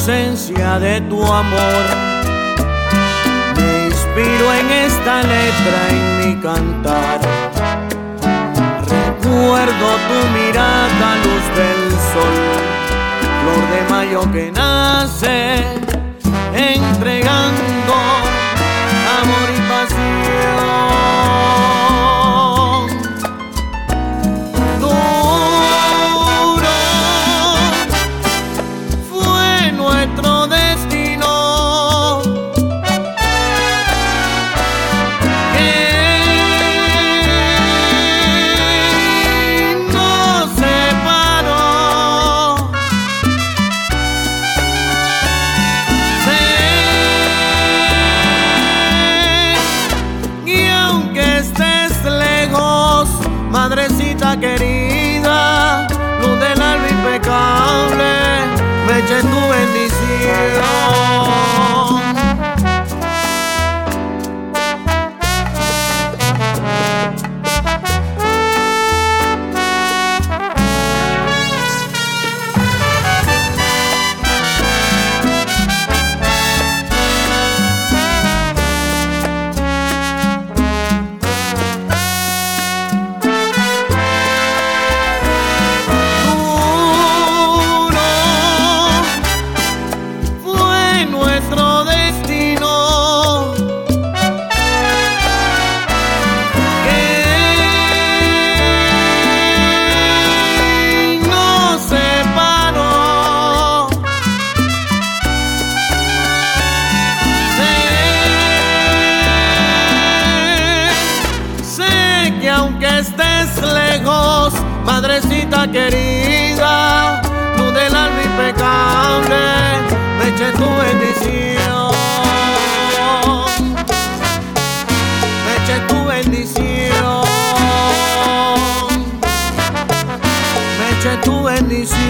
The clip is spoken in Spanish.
ausencia de tu amor. Me inspiro en esta letra, en mi cantar. Recuerdo tu mirada, luz del sol, flor de mayo que nace, entregando amor y pasión. Duro fue nuestro destino, que nos separó. Y aunque estés lejos, madrecita querida, luz del alma impecable, me eche tu bendición. Aunque estés lejos, madrecita querida, luz del alma impecable, me eche tu bendición. Me eche tu bendición. Me eche tu bendición.